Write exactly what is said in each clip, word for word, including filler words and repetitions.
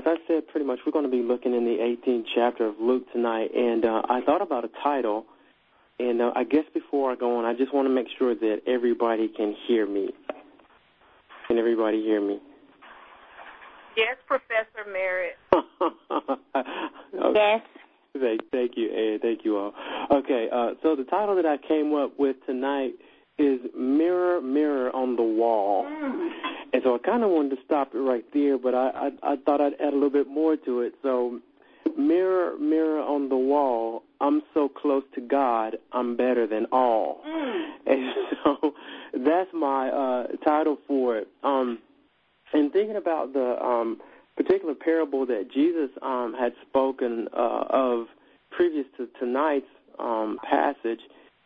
I said, pretty much we're going to be looking in the eighteenth chapter of Luke tonight, and uh, I thought about a title, and uh, I guess before I go on, I just want to make sure that everybody can hear me. Can everybody hear me? Yes, Professor Merritt. Okay. Yes. Thank, thank you, Ed. Thank you all. Okay, uh, so the title that I came up with tonight is Mirror, Mirror on the Wall. Mm. And so I kind of wanted to stop it right there, but I, I, I thought I'd add a little bit more to it. So, mirror, mirror on the wall, I'm so close to God, I'm better than all. Mm. And so that's my uh, title for it. Um, and thinking about the um, particular parable that Jesus um, had spoken uh, of previous to tonight's um, passage,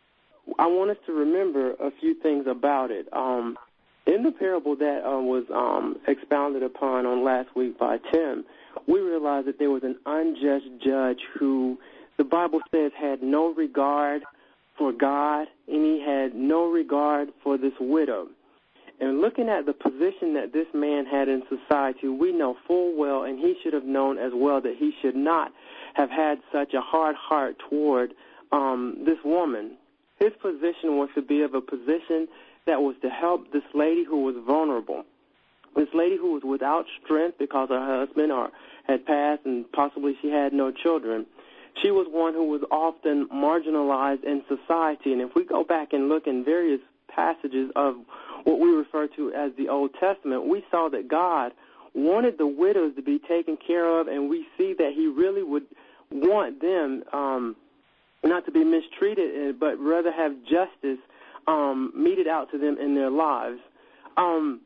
I want us to remember a few things about it. Um, in the parable that uh, was um, expounded upon on last week by Tim, we realized that there was an unjust judge who the Bible says had no regard for God, and he had no regard for this widow. And looking at the position that this man had in society, we know full well, and he should have known as well, that he should not have had such a hard heart toward um, this woman. His position was to be of a position that was to help this lady who was vulnerable, this lady who was without strength because her husband or had passed and possibly she had no children. She was one who was often marginalized in society. And if we go back and look in various passages of what we refer to as the Old Testament, we saw that God wanted the widows to be taken care of, and we see that he really would want them um, not to be mistreated, but rather have justice um, meted out to them in their lives. Um,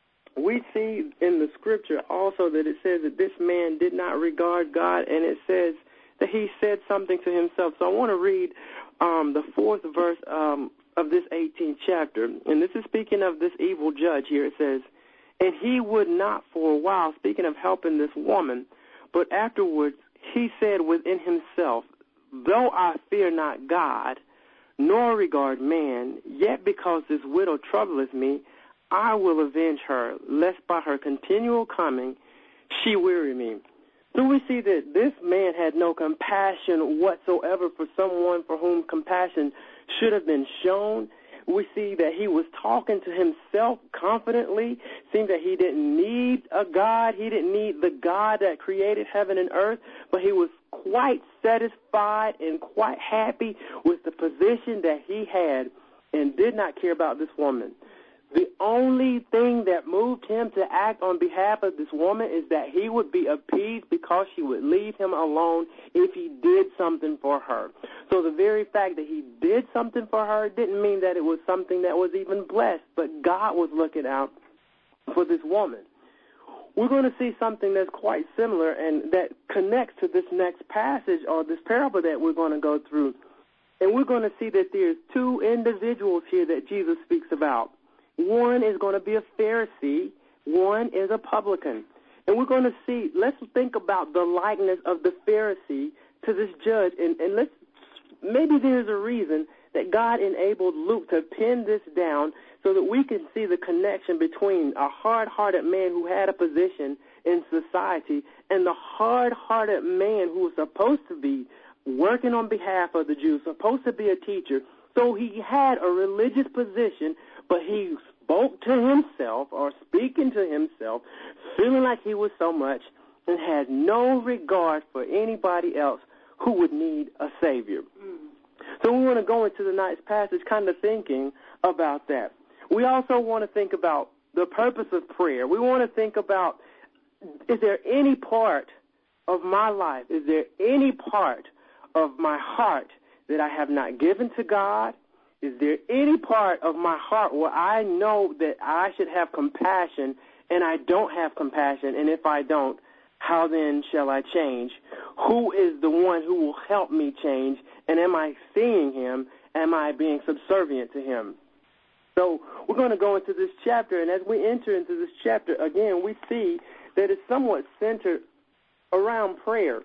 we see in the scripture also that it says that this man did not regard God, and it says that he said something to himself. So I want to read um, the fourth verse um, of this eighteenth chapter, and this is speaking of this evil judge here. It says, and he would not for a while, speaking of helping this woman, but afterwards he said within himself, though I fear not God, nor regard man, yet because this widow troubleth me, I will avenge her, lest by her continual coming she weary me. So we see that this man had no compassion whatsoever for someone for whom compassion should have been shown. We see that he was talking to himself confidently, seeing that he didn't need a God. He didn't need the God that created heaven and earth, but he was quite satisfied and quite happy with the position that he had and did not care about this woman. The only thing that moved him to act on behalf of this woman is that he would be appeased because she would leave him alone if he did something for her. So the very fact that he did something for her didn't mean that it was something that was even blessed, but God was looking out for this woman. We're going to see something that's quite similar and that connects to this next passage or this parable that we're going to go through. And we're going to see that there's two individuals here that Jesus speaks about. One is going to be a Pharisee. One is a publican. And we're going to see, let's think about the likeness of the Pharisee to this judge. And, and let's, maybe there's a reason that God enabled Luke to pin this down so that we can see the connection between a hard-hearted man who had a position in society and the hard-hearted man who was supposed to be working on behalf of the Jews, supposed to be a teacher. So he had a religious position, but he spoke to himself or speaking to himself, feeling like he was so much and had no regard for anybody else who would need a Savior. Mm. So we want to go into the night's passage kind of thinking about that. We also want to think about the purpose of prayer. We want to think about, is there any part of my life, is there any part of my heart that I have not given to God? Is there any part of my heart where I know that I should have compassion and I don't have compassion? And if I don't, how then shall I change? Who is the one who will help me change? And am I seeing him? Am I being subservient to him? So we're going to go into this chapter, and as we enter into this chapter, again, we see that it's somewhat centered around prayer.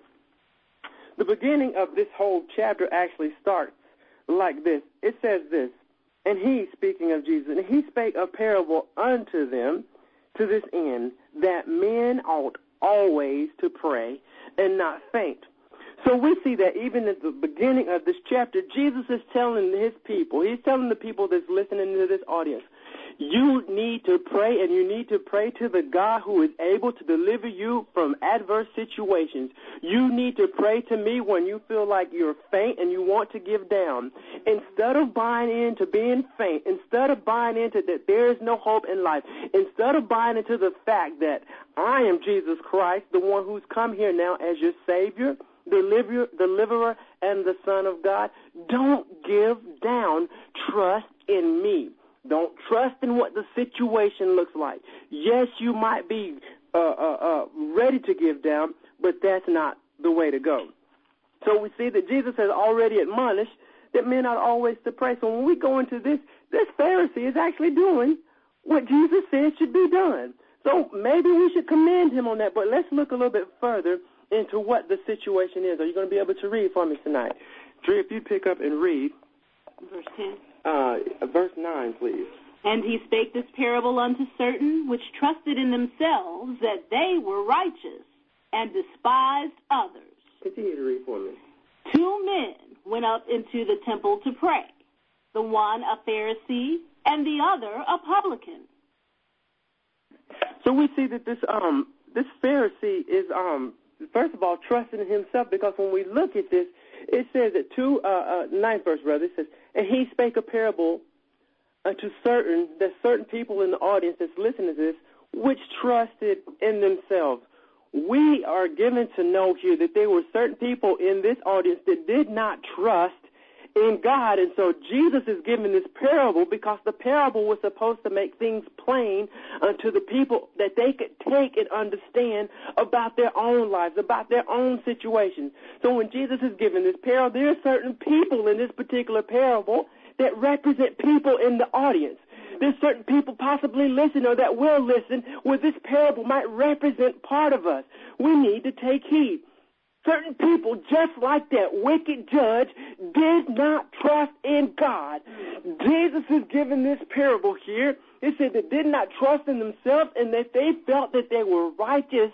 The beginning of this whole chapter actually starts like this. It says this, and he, speaking of Jesus, and he spake a parable unto them to this end, that men ought always to pray and not faint. So we see that even at the beginning of this chapter, Jesus is telling his people, he's telling the people that's listening to this audience, you need to pray, and you need to pray to the God who is able to deliver you from adverse situations. You need to pray to me when you feel like you're faint and you want to give down. Instead of buying into being faint, instead of buying into that there is no hope in life, instead of buying into the fact that I am Jesus Christ, the one who's come here now as your Savior, deliverer, deliverer, and the Son of God, don't give down. Trust in me. Don't trust in what the situation looks like. Yes, you might be uh, uh, uh, ready to give down, but that's not the way to go. So we see that Jesus has already admonished that men ought always to pray. So when we go into this, this Pharisee is actually doing what Jesus said should be done. So maybe we should commend him on that, but let's look a little bit further into what the situation is. Are you going to be able to read for me tonight? Dre, if you pick up and read. Verse ten. Uh, verse nine, please. And he spake this parable unto certain which trusted in themselves that they were righteous, and despised others. Continue to read for me. Two men went up into the temple to pray, the one a Pharisee, and the other a publican. So we see that this um this Pharisee is um first of all trusting in himself, because when we look at this, it says that two uh, uh ninth verse, brother, it says, and he spake a parable unto certain, that certain people in the audience that's listening to this, which trusted in themselves. We are given to know here that there were certain people in this audience that did not trust in God. And so Jesus is giving this parable because the parable was supposed to make things plain unto the people that they could take and understand about their own lives, about their own situations. So when Jesus is giving this parable, there are certain people in this particular parable that represent people in the audience. There's certain people possibly listening or that will listen where this parable might represent part of us. We need to take heed. Certain people, just like that wicked judge, did not trust in God. Jesus is giving this parable here. It said they did not trust in themselves and that they felt that they were righteous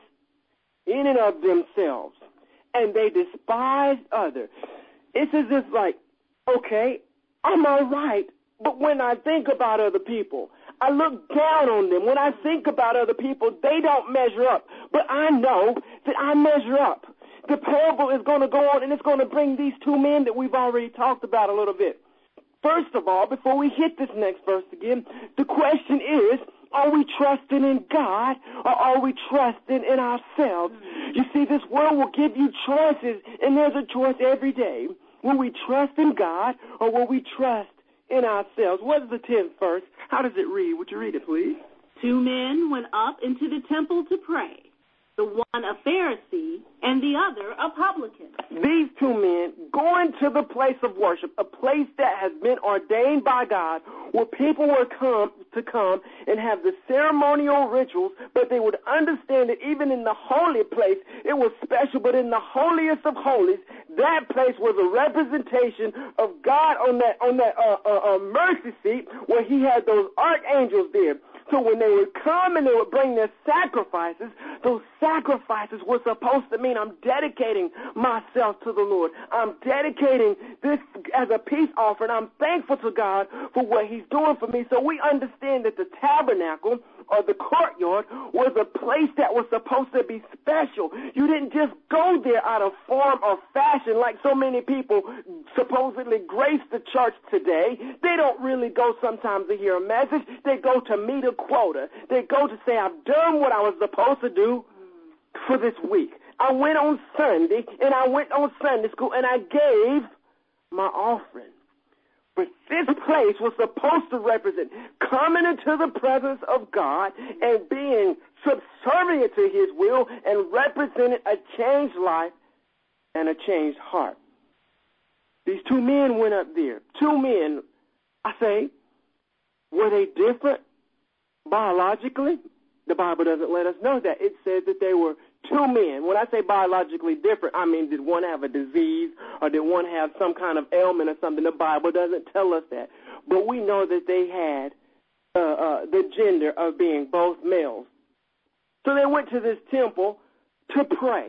in and of themselves, and they despised others. It's as if like, okay, I'm all right, but when I think about other people, I look down on them. When I think about other people, they don't measure up. But I know that I measure up. The parable is going to go on, and it's going to bring these two men that we've already talked about a little bit. First of all, before we hit this next verse again, the question is, are we trusting in God or are we trusting in ourselves? You see, this world will give you choices, and there's a choice every day. Will we trust in God or will we trust in ourselves? What's the tenth verse? How does it read? Would you read it, please? Two men went up into the temple to pray, the one a Pharisee and the other a publican. These two men going to the place of worship, a place that has been ordained by God, where people were come to come and have the ceremonial rituals, but they would understand that even in the holy place, it was special, but in the holiest of holies, that place was a representation of God on that on that uh, uh, uh, mercy seat where he had those archangels there. So when they would come and they would bring their sacrifices, those sacrifices were supposed to mean I'm dedicating myself to the Lord. I'm dedicating this as a peace offering. I'm thankful to God for what he's doing for me. So we understand that the tabernacle or the courtyard was a place that was supposed to be special. You didn't just go there out of form or fashion like so many people supposedly grace the church today. They don't really go sometimes to hear a message. They go to meet a quota. They go to say, I've done what I was supposed to do for this week. I went on Sunday, and I went on Sunday school, and I gave my offering. But this place was supposed to represent coming into the presence of God and being subservient to his will and representing a changed life and a changed heart. These two men went up there. Two men, I say, were they different biologically? The Bible doesn't let us know that. It says that they were two men. When I say biologically different, I mean, did one have a disease or did one have some kind of ailment or something? The Bible doesn't tell us that. But we know that they had uh, uh, the gender of being both males. So they went to this temple to pray.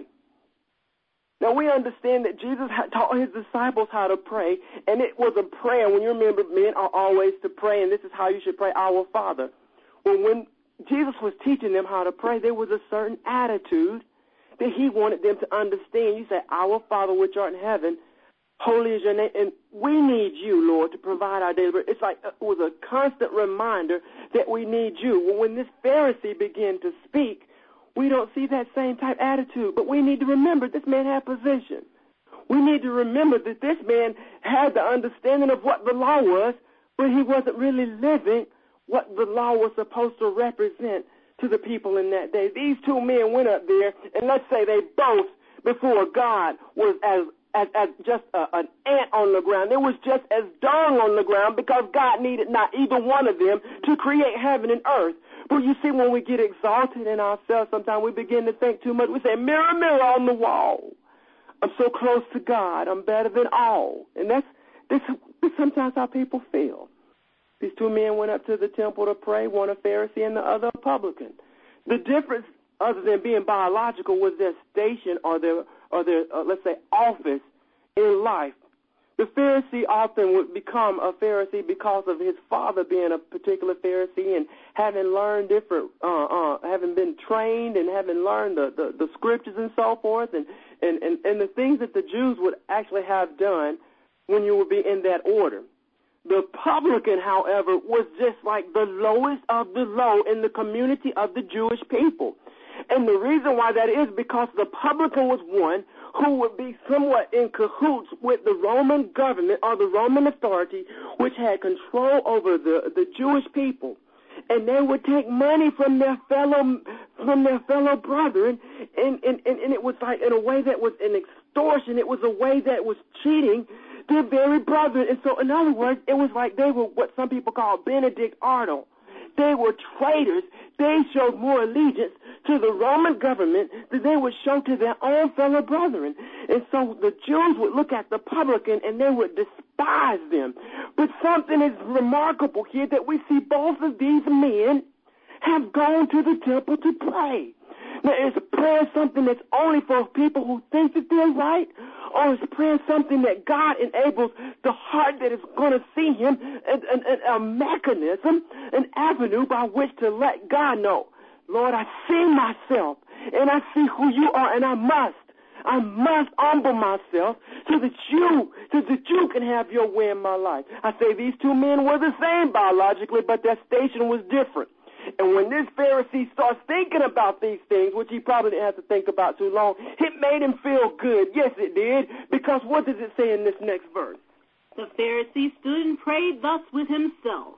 Now, we understand that Jesus had taught his disciples how to pray, and it was a prayer. When you remember, men are always to pray, and this is how you should pray, Our Father. Well, when Jesus was teaching them how to pray, there was a certain attitude that he wanted them to understand. You say, Our Father which art in heaven, holy is your name. And we need you, Lord, to provide our daily bread. It's like it was a constant reminder that we need you. Well, when this Pharisee began to speak, we don't see that same type attitude. But we need to remember this man had position. We need to remember that this man had the understanding of what the law was, but he wasn't really living what the law was supposed to represent to the people in that day. These two men went up there, and let's say they both, before God, was as as, as just a, an ant on the ground. It was just as dung on the ground because God needed not either one of them to create heaven and earth. But you see, when we get exalted in ourselves, sometimes we begin to think too much. We say, mirror, mirror on the wall. I'm so close to God. I'm better than all. And that's, that's, that's sometimes how people feel. These two men went up to the temple to pray, one a Pharisee and the other a publican. The difference, other than being biological, was their station or their, or their uh, let's say, office in life. The Pharisee often would become a Pharisee because of his father being a particular Pharisee and having learned different, uh, uh, having been trained and having learned the, the, the scriptures and so forth, and, and, and, and the things that the Jews would actually have done when you would be in that order. The publican, however, was just like the lowest of the low in the community of the Jewish people. And the reason why that is because the publican was one who would be somewhat in cahoots with the Roman government or the Roman authority, which had control over the, the Jewish people. And they would take money from their fellow from their fellow brethren, and, and, and, and it was like in a way that was an extortion. It was a way that was cheating their very brethren. And so, in other words, it was like they were what some people call Benedict Arnold. They were traitors. They showed more allegiance to the Roman government than they would show to their own fellow brethren. And so the Jews would look at the publican and they would despise them. But something is remarkable here that we see both of these men have gone to the temple to pray. Now, is prayer something that's only for people who think that they're right? Or is prayer something that God enables the heart that is going to see him, and, and, and a mechanism, an avenue by which to let God know, Lord, I see myself, and I see who you are, and I must, I must humble myself so that you, so that you can have your way in my life. I say these two men were the same biologically, but their station was different. And when this Pharisee starts thinking about these things, which he probably didn't have to think about too long, it made him feel good. Yes, it did. Because what does it say in this next verse? The Pharisee stood and prayed thus with himself.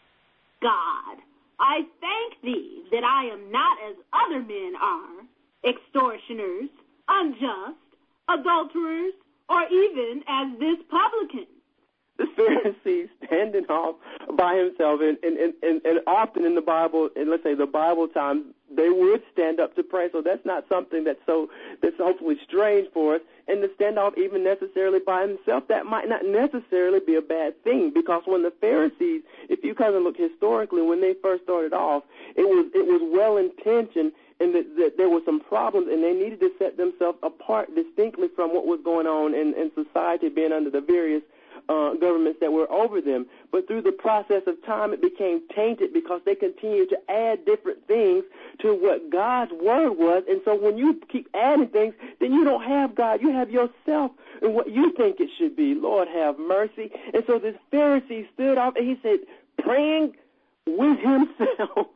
God, I thank thee that I am not as other men are, extortioners, unjust, adulterers, or even as this publican. The Pharisee standing off by himself, and, and, and, and often in the Bible, and let's say the Bible time, they would stand up to pray. So that's not something that's so that's hopefully strange for us. And to stand off even necessarily by himself, that might not necessarily be a bad thing, because when the Pharisees, if you kind of look historically, when they first started off, it was it was well intentioned. And that, that there were some problems, and they needed to set themselves apart distinctly from what was going on in, in society, being under the various uh, governments that were over them. But through the process of time, it became tainted because they continued to add different things to what God's word was. And so when you keep adding things, then you don't have God. You have yourself and what you think it should be. Lord, have mercy. And so this Pharisee stood up, and he said, praying with himself.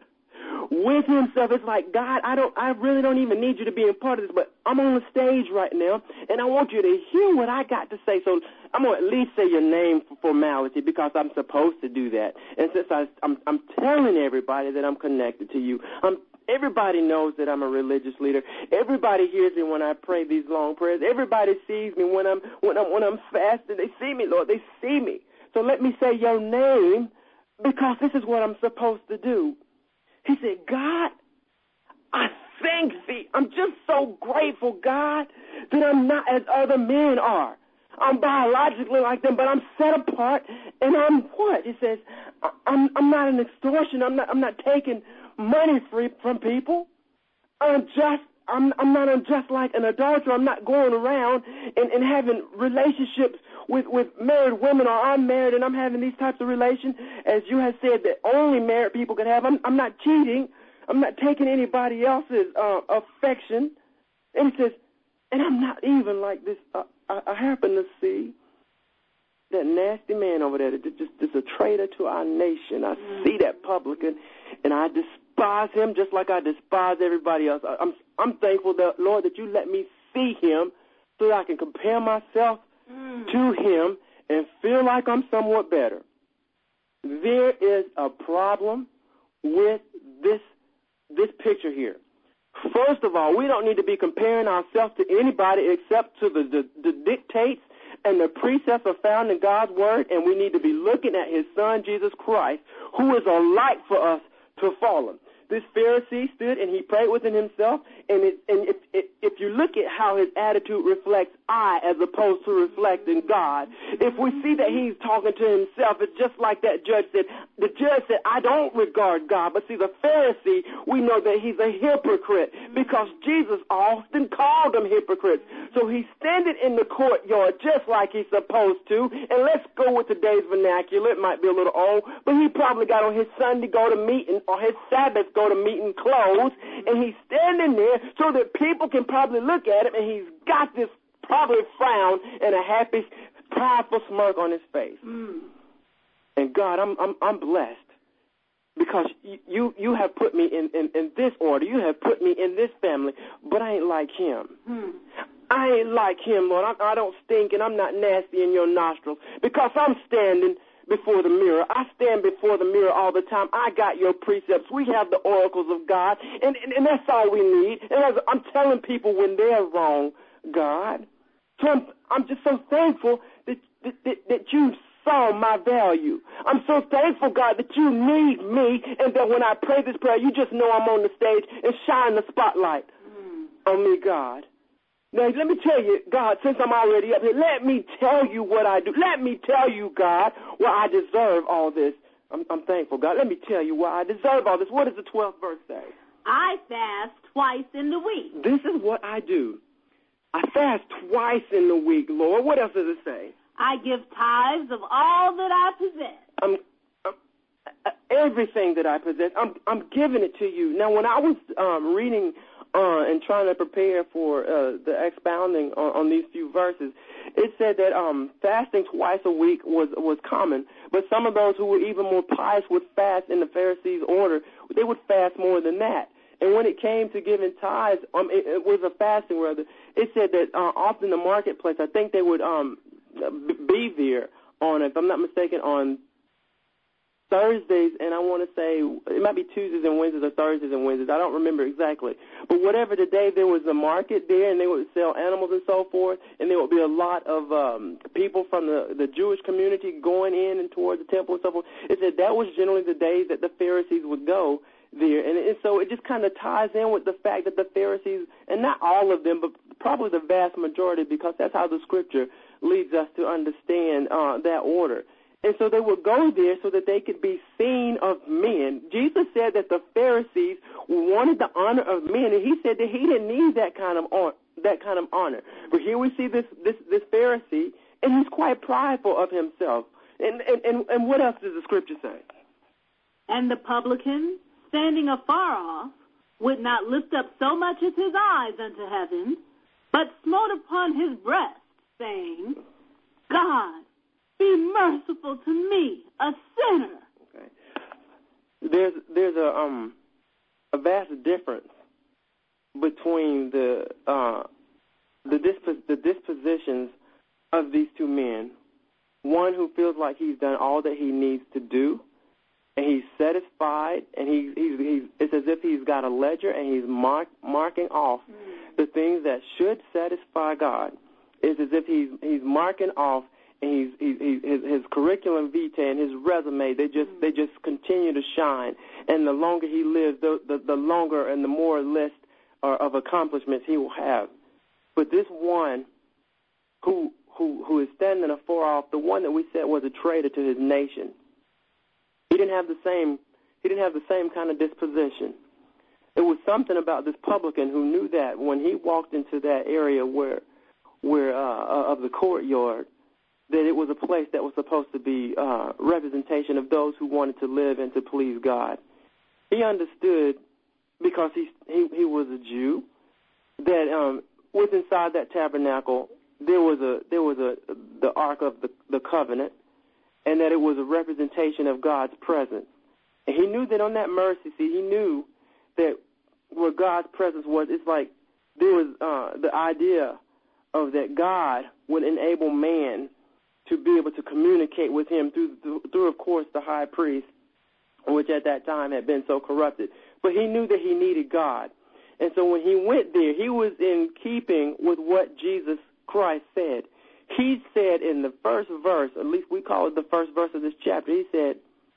With himself, it's like, God, I don't, I really don't even need you to be a part of this, but I'm on the stage right now, and I want you to hear what I got to say. So I'm going to at least say your name for formality, because I'm supposed to do that. And since I, I'm, I'm telling everybody that I'm connected to you, I'm, everybody knows that I'm a religious leader. Everybody hears me when I pray these long prayers. Everybody sees me when I'm, when I'm, when I'm fasting. They see me, Lord. They see me. So let me say your name, because this is what I'm supposed to do. He said, God, I thank thee. I'm just so grateful, God, that I'm not as other men are. I'm biologically like them, but I'm set apart, and I'm what? He says, I'm, I'm not an extortion. I'm not, I'm not taking money free from people. I'm just, I'm, I'm not just like an adulterer. I'm not going around and, and having relationships with, with married women, or I'm married and I'm having these types of relations, as you have said, that only married people can have. I'm, I'm not cheating. I'm not taking anybody else's uh, affection. And he says, and I'm not even like this. Uh, I, I happen to see that nasty man over there, that just, just a traitor to our nation. I mm. see that publican, and I despise him just like I despise everybody else. I, I'm, I'm thankful, that, Lord, that you let me see him so that I can compare myself mm. to him and feel like I'm somewhat better. There is a problem with this this picture here. First of all, we don't need to be comparing ourselves to anybody except to the, the, the dictates and the precepts are found in God's Word, and we need to be looking at his Son, Jesus Christ, who is a light for us to follow. This Pharisee stood and he prayed within himself, and, it, and if, if, if you look at how his attitude reflects I as opposed to reflecting God, if we see that he's talking to himself, it's just like that judge said. The judge said, I don't regard God. But see, the Pharisee, we know that he's a hypocrite because Jesus often called them hypocrites. So he's standing in the courtyard just like he's supposed to, and let's go with today's vernacular. It might be a little old, but he probably got on his Sunday go to meeting or his Sabbath go to meeting clothes, and he's standing there so that people can probably look at him, and he's got this probably frown and a happy, prideful smirk on his face. Mm. And God, I'm I'm I'm blessed because you you have put me in, in, in this order. You have put me in this family, but I ain't like him. Mm. I ain't like him, Lord. I, I don't stink, and I'm not nasty in your nostrils because I'm standing before the mirror. I stand before the mirror all the time. I got your precepts. We have the oracles of God, and, and, and that's all we need. And as I'm telling people when they're wrong, God. So I'm, I'm just so thankful that, that, that, that you saw my value. I'm so thankful, God, that you need me, and that when I pray this prayer, you just know I'm on the stage and shine the spotlight mm. on me, God. Now, let me tell you, God, since I'm already up here, let me tell you what I do. Let me tell you, God, why I deserve all this. I'm, I'm thankful, God. Let me tell you why I deserve all this. What does the twelfth verse say? I fast twice in the week. This is what I do. I fast twice in the week, Lord. What else does it say? I give tithes of all that I possess. I'm, I'm, uh, everything that I possess, I'm, I'm giving it to you. Now, when I was um, reading Uh, and trying to prepare for uh, the expounding on, on these few verses, it said that um, fasting twice a week was was common, but some of those who were even more pious would fast in the Pharisees' order. They would fast more than that. And when it came to giving tithes, um, it, it was a fasting rather. It said that uh, often the marketplace, I think they would um, be there on, if I'm not mistaken, on Thursdays, and I want to say it might be Tuesdays and Wednesdays or Thursdays and Wednesdays. I don't remember exactly. But whatever the day, there was a market there, and they would sell animals and so forth, and there would be a lot of um, people from the, the Jewish community going in and toward the temple and so forth. It said that was generally the day that the Pharisees would go there. And, and so it just kind of ties in with the fact that the Pharisees, and not all of them, but probably the vast majority, because that's how the Scripture leads us to understand uh, that order. And so they would go there so that they could be seen of men. Jesus said that the Pharisees wanted the honor of men, and he said that he didn't need that kind of honor, that kind of honor. But here we see this this, this Pharisee, and he's quite prideful of himself. And, and, and, and what else does the Scripture say? And the publican, standing afar off, would not lift up so much as his eyes unto heaven, but smote upon his breast, saying, God, be merciful to me, a sinner. Okay. There's there's a um a vast difference between the uh the disp- the dispositions of these two men. One who feels like he's done all that he needs to do, and he's satisfied, and he he's, he's it's as if he's got a ledger and he's mark, marking off mm. the things that should satisfy God. It's as if he's he's marking off. And he's, he's, he's, his, his curriculum vitae and his resume, they just they just continue to shine. And the longer he lives, the, the, the longer and the more list uh, of accomplishments he will have. But this one who, who, who is standing afar off, the one that we said was a traitor to his nation, he didn't have the same he didn't have the same kind of disposition. It was something about this publican who knew that when he walked into that area where, where uh, of the courtyard, that it was a place that was supposed to be uh, representation of those who wanted to live and to please God. He understood, because he he, he was a Jew, that um, with inside that tabernacle there was a there was a the Ark of the, the Covenant, and that it was a representation of God's presence. And he knew that on that mercy seat, he knew that where God's presence was, it's like there was uh, the idea of that God would enable man to be able to communicate with him through, through, through, of course, the high priest, which at that time had been so corrupted. But he knew that he needed God. And so when he went there, he was in keeping with what Jesus Christ said. He said in the first verse, at least we call it the first verse of this chapter, he said,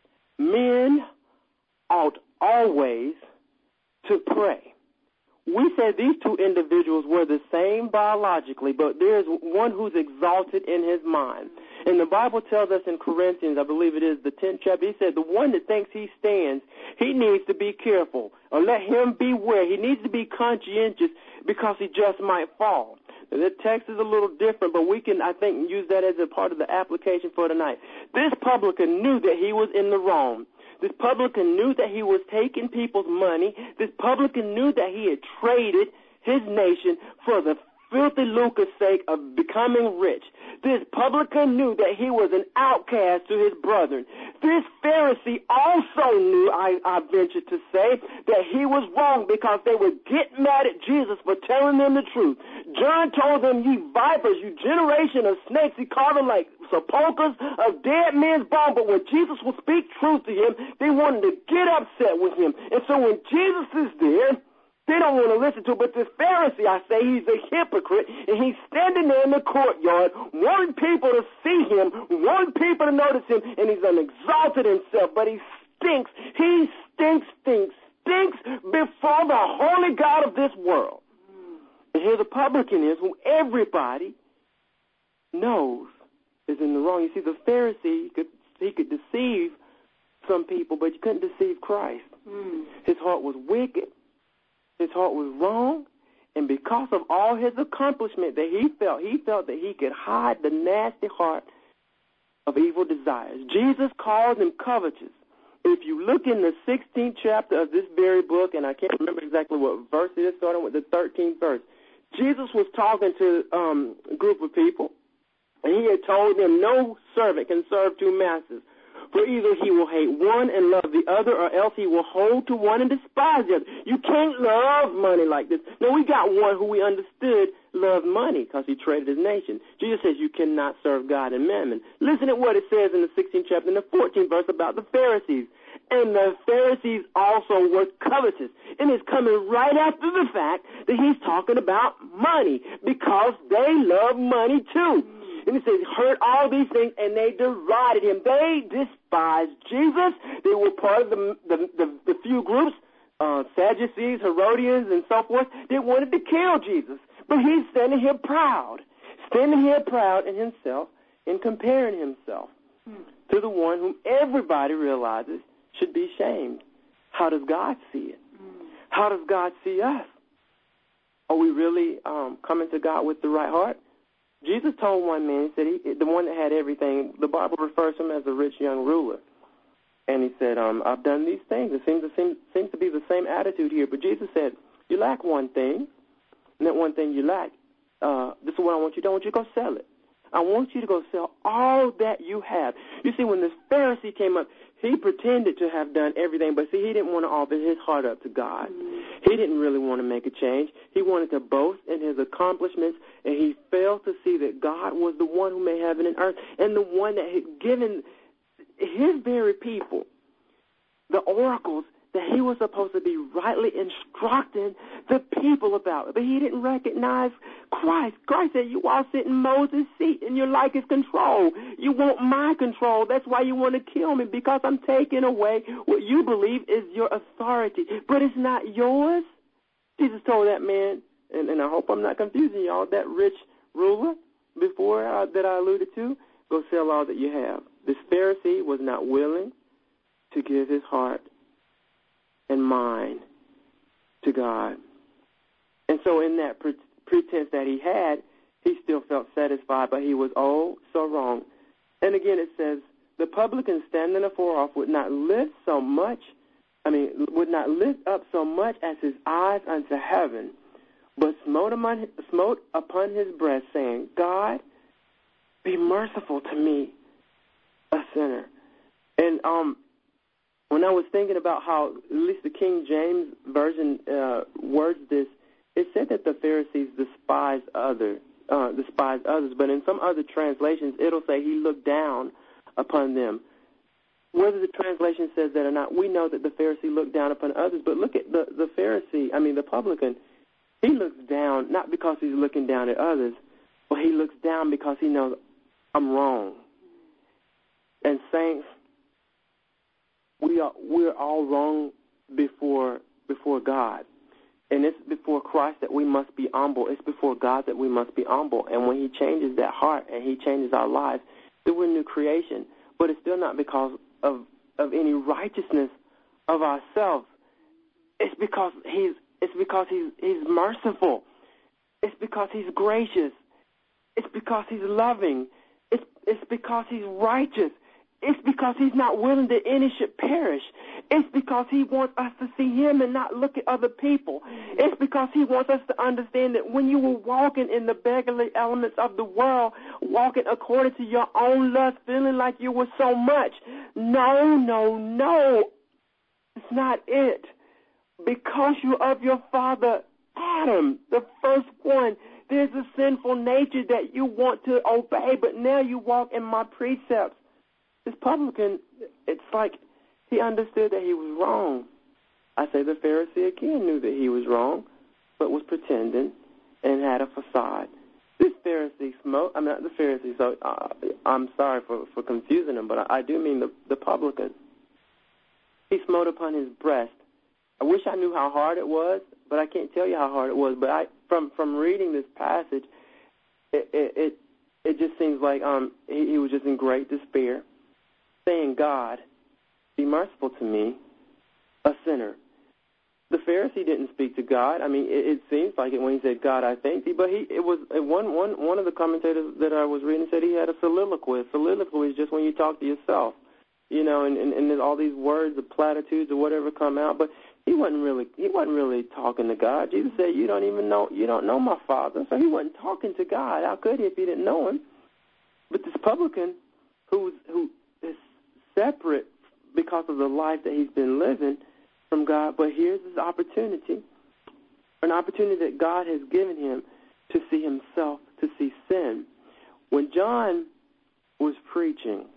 men ought always to pray. We said these two individuals were the same biologically, but there's one who's exalted in his mind. And the Bible tells us in Corinthians, I believe it is the tenth chapter, he said the one that thinks he stands, he needs to be careful, or let him beware. He needs to be conscientious because he just might fall. Now, the text is a little different, but we can, I think, use that as a part of the application for tonight. This publican knew that he was in the wrong. This publican knew that he was taking people's money. This publican knew that he had traded his nation for the filthy lucre's sake of becoming rich. This publican knew that he was an outcast to his brethren. This Pharisee also knew, I, I venture to say, that he was wrong because they would get mad at Jesus for telling them the truth. John told them, ye vipers, you generation of snakes. He called them like sepulchres of dead men's bones. But when Jesus would speak truth to him, they wanted to get upset with him. And so when Jesus is there, they don't want to listen to it. But this Pharisee, I say, he's a hypocrite, and he's standing there in the courtyard, wanting people to see him, wanting people to notice him, and he's unexalted himself, but he stinks. He stinks, stinks, stinks before the holy God of this world. And here the publican is, who everybody knows is in the wrong. You see, the Pharisee, he could, he could deceive some people, but you couldn't deceive Christ. Mm. His heart was wicked. His heart was wrong, and because of all his accomplishment that he felt, he felt that he could hide the nasty heart of evil desires. Jesus calls him covetous. If you look in the sixteenth chapter of this very book, and I can't remember exactly what verse it is, starting with the thirteenth verse, Jesus was talking to um, a group of people, and he had told them no servant can serve two masters. For either he will hate one and love the other, or else he will hold to one and despise the other. You can't love money like this. Now, we got one who we understood loved money because he traded his nation. Jesus says you cannot serve God and mammon. Listen to what it says in the sixteenth chapter, in the fourteenth verse about the Pharisees. And the Pharisees also were covetous. And it's coming right after the fact that he's talking about money, because they love money too. And it says, heard all these things, and they derided him. They despised Jesus. They were part of the the, the, the few groups, uh, Sadducees, Herodians, and so forth, that wanted to kill Jesus. But he's standing here proud, standing here proud in himself and comparing himself hmm. to the one whom everybody realizes should be shamed. How does God see it? Hmm. How does God see us? Are we really um, coming to God with the right heart? Jesus told one man, he said, he, the one that had everything, the Bible refers to him as a rich young ruler. And he said, um, I've done these things. It seems, it seems, seems to be the same attitude here. But Jesus said, you lack one thing, and that one thing you lack, uh, this is what I want you to do. I want you to go sell it. I want you to go sell all that you have. You see, when this Pharisee came up, he pretended to have done everything, but see, he didn't want to offer his heart up to God. Mm-hmm. He didn't really want to make a change. He wanted to boast in his accomplishments, and he failed to see that God was the one who made heaven and earth, and the one that had given his very people the oracles that he was supposed to be rightly instructing the people about. But he didn't recognize Christ. Christ said, you all sit in Moses' seat, and you like his control. You want my control. That's why you want to kill me, because I'm taking away what you believe is your authority. But it's not yours. Jesus told that man, and, and I hope I'm not confusing y'all, that rich ruler before uh, that I alluded to, go sell all that you have. This Pharisee was not willing to give his heart and mind to God. And so in that pre- pretense that he had, he still felt satisfied, but he was oh so wrong. And again it says, the publican standing afar off would not lift so much, I mean, would not lift up so much as his eyes unto heaven, but smote upon, smote upon his breast, saying, God, be merciful to me, a sinner. And um, when I was thinking about how at least the King James Version uh, words this, it said that the Pharisees despised others, uh, despised others, but in some other translations, it'll say he looked down upon them. Whether the translation says that or not, we know that the Pharisee looked down upon others, but look at the, the Pharisee, I mean the publican, he looks down not because he's looking down at others, but he looks down because he knows I'm wrong. And saints, we are we're all wrong before before God. And it's before Christ that we must be humble. It's before God that we must be humble. And when he changes that heart and he changes our lives, then we're a new creation. But it's still not because of, of any righteousness of ourselves. It's because he's it's because he's he's merciful. It's because he's gracious. It's because he's loving. It's it's because he's righteous. It's because he's not willing that any should perish. It's because he wants us to see him and not look at other people. It's because he wants us to understand that when you were walking in the beggarly elements of the world, walking according to your own lust, feeling like you were so much, no, no, no, it's not it. Because you're of your father Adam, the first one, there's a sinful nature that you want to obey, but now you walk in my precepts. This publican, it's like he understood that he was wrong. I say the Pharisee again knew that he was wrong, but was pretending and had a facade. This Pharisee smote, I'm not the Pharisee, so uh, I'm sorry for, for confusing him, but I, I do mean the, the publican. He smote upon his breast. I wish I knew how hard it was, but I can't tell you how hard it was. But I, from, from reading this passage, it it, it, it just seems like um he, he was just in great despair, saying, God, be merciful to me, a sinner. The Pharisee didn't speak to God. I mean, it, it seems like it when he said, God, I thank thee. But he, it was one, one, one of the commentators that I was reading said he had a soliloquy. A soliloquy is just when you talk to yourself, you know, and, and, and there's all these words, the platitudes or whatever come out. But he wasn't really, he wasn't really talking to God. Jesus said, you don't even know, you don't know my Father. So he wasn't talking to God. How could he if he didn't know him? But this publican who's, who is separate because of the life that he's been living from God, but here's his opportunity, an opportunity that God has given him to see himself, to see sin. When John was preaching,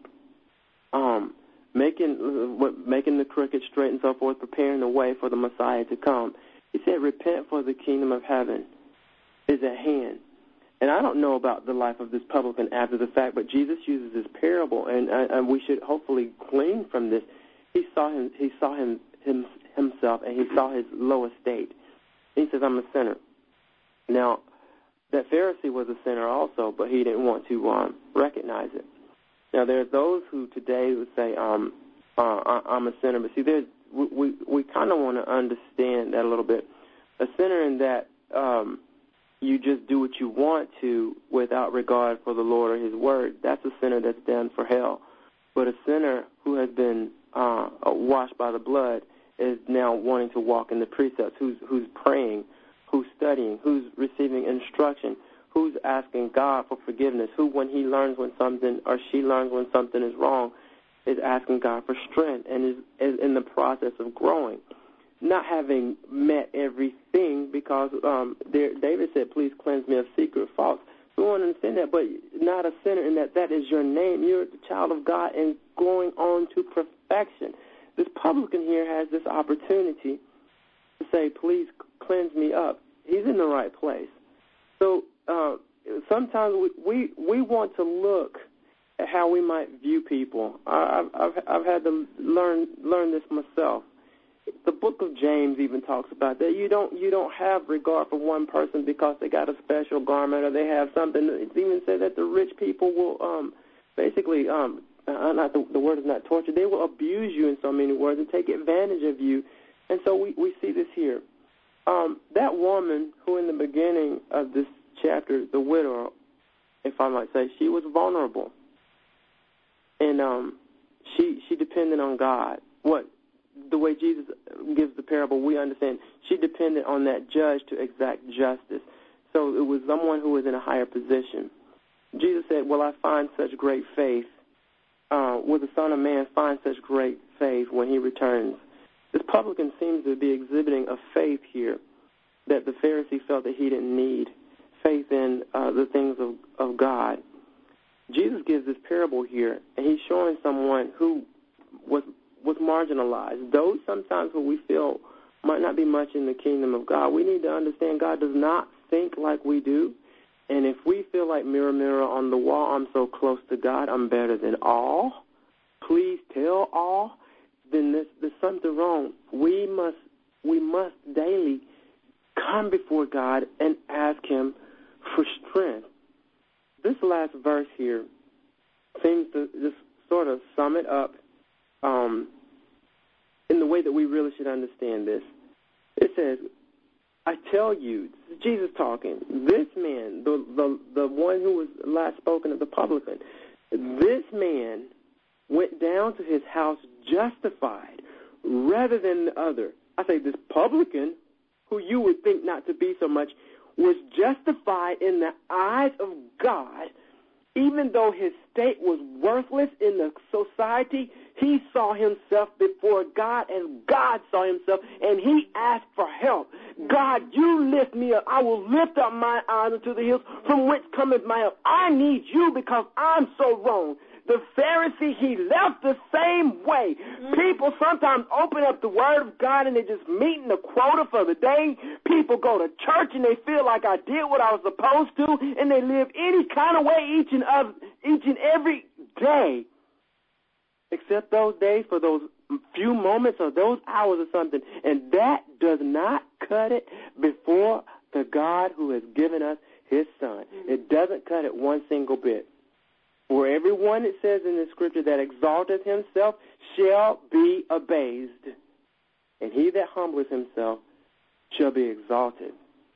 um, making making the crooked straight and so forth, preparing the way for the Messiah to come, he said, repent, for the kingdom of heaven is at hand. And I don't know about the life of this publican after the fact, but Jesus uses this parable, and, and we should hopefully glean from this. He saw him. He saw him, him himself, and he saw his low estate. He says, "I'm a sinner." Now, that Pharisee was a sinner also, but he didn't want to um, recognize it. Now, there are those who today would say, um, uh, "I'm a sinner," but see, there's, we we, we kind of want to understand that a little bit. A sinner in that. Um, You just do what you want to without regard for the Lord or his word. That's a sinner that's damned for hell. But a sinner who has been uh, washed by the blood is now wanting to walk in the precepts, who's, who's praying, who's studying, who's receiving instruction, who's asking God for forgiveness, who, when he learns when something or she learns when something is wrong, is asking God for strength and is, is in the process of growing. Not having met everything, because um, there, David said, please cleanse me of secret faults. We want to understand that, but not a sinner in that that is your name. You're the child of God and going on to perfection. This publican here has this opportunity to say, please cleanse me up. He's in the right place. So uh, sometimes we, we, we want to look at how we might view people. I, I've, I've, I've had to learn learn this myself. The book of James even talks about that. You don't you don't have regard for one person because they got a special garment or they have something. It even said that the rich people will um, basically, um, uh, not the, the word is not torture, they will abuse you in so many words and take advantage of you. And so we, we see this here. um, that woman who in the beginning of this chapter, the widow, if I might say, she was vulnerable. And um, she she depended on God. What the way Jesus gives the parable, we understand she depended on that judge to exact justice. So it was someone who was in a higher position. Jesus said, "Will I find such great faith? Uh, will the Son of Man find such great faith when he returns?" This publican seems to be exhibiting a faith here that the Pharisee felt that he didn't need, faith in uh, the things of, of God. Jesus gives this parable here, and he's showing someone who was was marginalized. Those sometimes who we feel might not be much in the kingdom of God, we need to understand God does not think like we do. And if we feel like mirror, mirror on the wall, I'm so close to God, I'm better than all, please tell all, then there's, there's something wrong. We must we must daily come before God and ask him for strength. This last verse here seems to just sort of sum it up um, in the way that we really should understand this. It says, I tell you, this is Jesus talking, this man, the, the, the one who was last spoken of, the publican, this man went down to his house justified rather than the other. I say this publican, who you would think not to be so much, was justified in the eyes of God. Even though his state was worthless in the society, he saw himself before God as God saw himself, and he asked for help. God, you lift me up. I will lift up my eyes unto the hills from which cometh my help. I need you because I'm so wrong. The Pharisee, he left the same way. People sometimes open up the Word of God and they're just meeting the quota for the day. People go to church and they feel like I did what I was supposed to, and they live any kind of way each and, of, each and every day, except those days for those few moments or those hours or something. And that does not cut it before the God who has given us his Son. It doesn't cut it one single bit. For everyone, it says in the scripture, that exalteth himself shall be abased, and he that humbleth himself shall be exalted.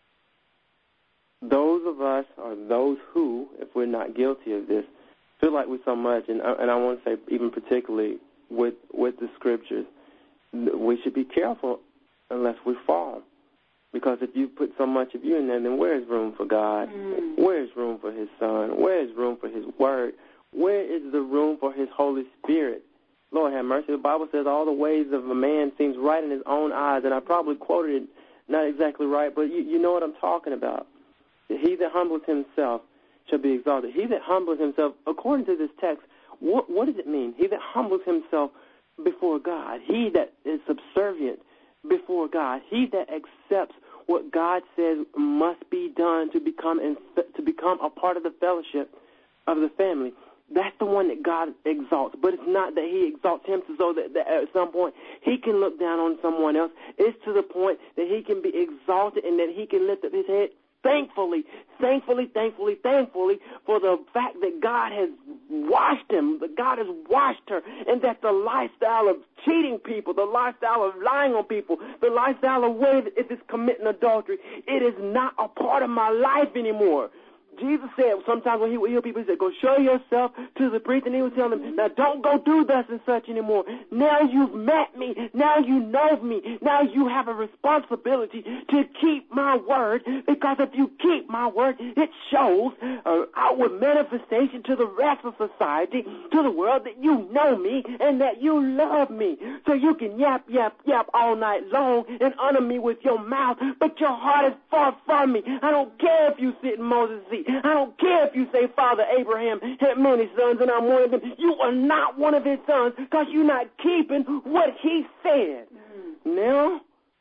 Those of us, or those who, if we're not guilty of this, feel like we're so much, and, and I want to say even particularly with, with the scriptures, we should be careful unless we fall. Because if you put so much of you in there, then where is room for God? Mm. Where is room for his Son? Where is room for his Word? Where is the room for his Holy Spirit? Lord have mercy. The Bible says all the ways of a man seems right in his own eyes, and I probably quoted it not exactly right, but you, you know what I'm talking about. He that humbleth himself shall be exalted. He that humbleth himself, according to this text, what, what does it mean? He that humbles himself before God. He that is subservient before God. He that accepts what God says must be done to become to become a part of the fellowship of the family. That's the one that God exalts. But it's not that he exalts him so that, that at some point he can look down on someone else. It's to the point that he can be exalted and that he can lift up his head thankfully, thankfully, thankfully, thankfully for the fact that God has washed him, that God has washed her, and that the lifestyle of cheating people, the lifestyle of lying on people, the lifestyle of way that it is committing adultery, it is not a part of my life anymore. Jesus said sometimes when he would heal people, he said, go show yourself to the priest, and he would tell them, now don't go do thus and such anymore. Now you've met me. Now you know me. Now you have a responsibility to keep my word, because if you keep my word, it shows an outward manifestation to the rest of society, to the world, that you know me and that you love me. So you can yap, yap, yap all night long and honor me with your mouth, but your heart is far from me. I don't care if you sit in Moses' seat. I don't care if you say Father Abraham had many sons and I'm one of them. You are not one of his sons because you're not keeping what he said. Mm. Now,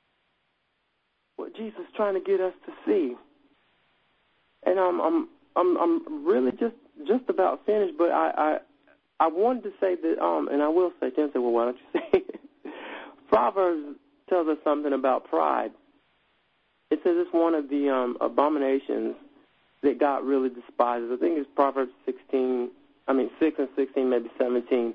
what Jesus is trying to get us to see, and I'm I'm I'm I'm really just just about finished, but I I, I wanted to say that um and I will say, Tim said, well, why don't you say it? Proverbs tells us something about pride. It says it's one of the um, abominations that God really despises. I think it's Proverbs sixteen, I mean six and sixteen, maybe seventeen.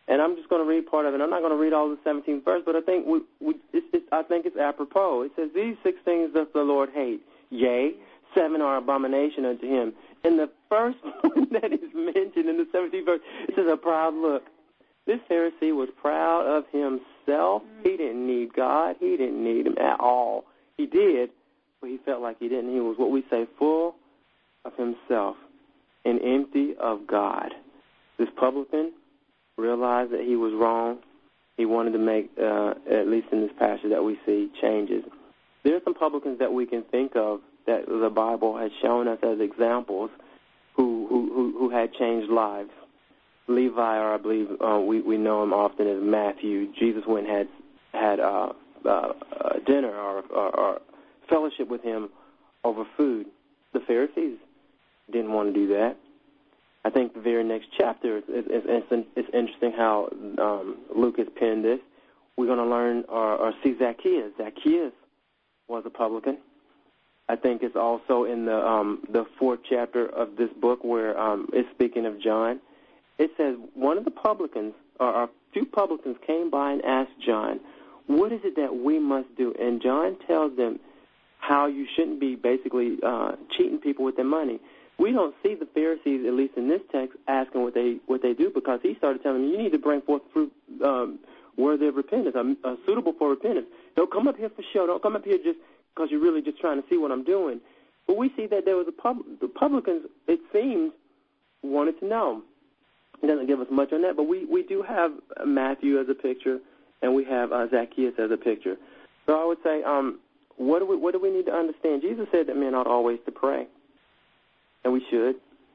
And I'm just going to read part of it. I'm not going to read all the seventeenth verse, but I think we, we it's, it's, I think it's apropos. It says, these six things doth the Lord hate. Yea, seven are abomination unto him. And the first one that is mentioned in the seventeenth verse, it says, a proud look. This Pharisee was proud of himself. He didn't need God. He didn't need him at all. He did, but he felt like he didn't. He was what we say, full of himself and empty of God. This publican realized that he was wrong. He wanted to make, uh, at least in this passage that we see, changes. There are some publicans that we can think of that the Bible has shown us as examples who who, who, who had changed lives. Levi, or I believe uh, we, we know him often as Matthew. Jesus went and had, had uh, uh, uh, dinner or, or, or fellowship with him over food. The Pharisees didn't want to do that. I think the very next chapter, is, is, is, it's interesting how um, Luke has penned this. We're going to learn or, or see Zacchaeus. Zacchaeus was a publican. I think it's also in the um, the fourth chapter of this book where um, it's speaking of John. It says one of the publicans, or, or two publicans came by and asked John, what is it that we must do? And John tells them how you shouldn't be basically uh, cheating people with their money. We don't see the Pharisees, at least in this text, asking what they what they do, because he started telling them, you need to bring forth fruit um, worthy of repentance, uh, uh, suitable for repentance. Don't come up here for show. Don't come up here just because you're really just trying to see what I'm doing. But we see that there was a pub- the publicans, it seems, wanted to know. It doesn't give us much on that, but we, we do have Matthew as a picture, and we have uh, Zacchaeus as a picture. So I would say, um, what do we what do we need to understand? Jesus said that men ought always to pray. And we should,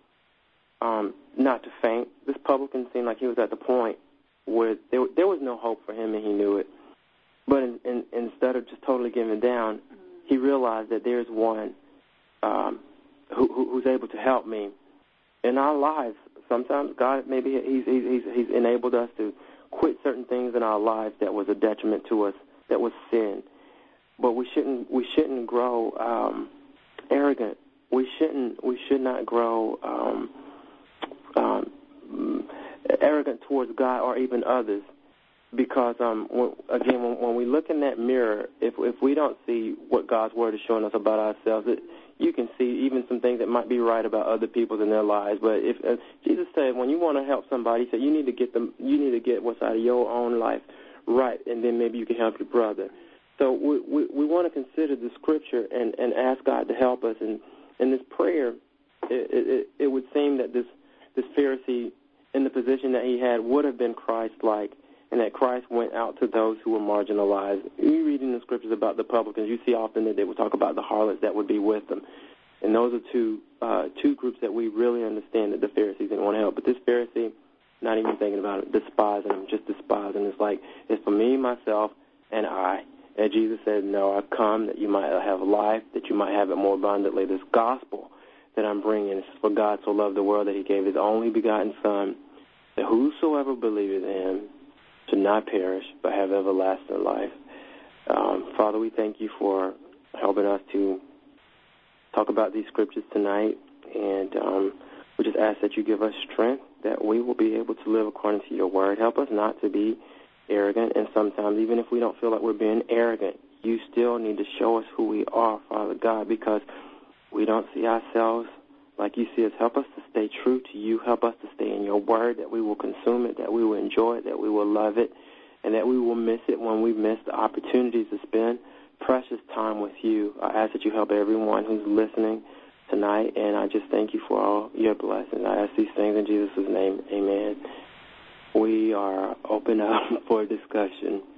um, not to faint. This publican seemed like he was at the point where there, there was no hope for him, and he knew it. But in, in, instead of just totally giving down, he realized that there's one um, who, who, who's able to help me in our lives. Sometimes God, maybe he's, he's, he's enabled us to quit certain things in our lives that was a detriment to us, that was sin. But we shouldn't we shouldn't grow um, arrogant. We shouldn't. We should not grow um, um, arrogant towards God or even others, because um, when, again, when, when we look in that mirror, if if we don't see what God's Word is showing us about ourselves, it, you can see even some things that might be right about other people in their lives. But if uh, Jesus said, when you want to help somebody, he said you need to get them. You need to get what's out of your own life right, and then maybe you can help your brother. So we we, we want to consider the Scripture and, and ask God to help us. And in this prayer, it, it, it would seem that this, this Pharisee, in the position that he had, would have been Christ-like, and that Christ went out to those who were marginalized. You read in the Scriptures about the publicans, you see often that they would talk about the harlots that would be with them. And those are two uh, two groups that we really understand that the Pharisees didn't want to help. But this Pharisee, not even thinking about it, despising them, just despising. It's like, it's for me, myself, and I. And Jesus said, no, I've come that you might have life, that you might have it more abundantly. This gospel that I'm bringing is for God so loved the world that he gave his only begotten Son, that whosoever believeth in him should not perish but have everlasting life. Um, Father, we thank you for helping us to talk about these scriptures tonight, and um, we just ask that you give us strength, that we will be able to live according to your word. Help us not to be arrogant, and sometimes even if we don't feel like we're being arrogant, you still need to show us who we are, Father God, because we don't see ourselves like you see us. Help us to stay true to you. Help us to stay in your word, that we will consume it, that we will enjoy it, that we will love it, and that we will miss it when we miss the opportunities to spend precious time with you. I ask that you help everyone who's listening tonight, and I just thank you for all your blessings. I ask these things in Jesus' name. Amen. We are open up for discussion.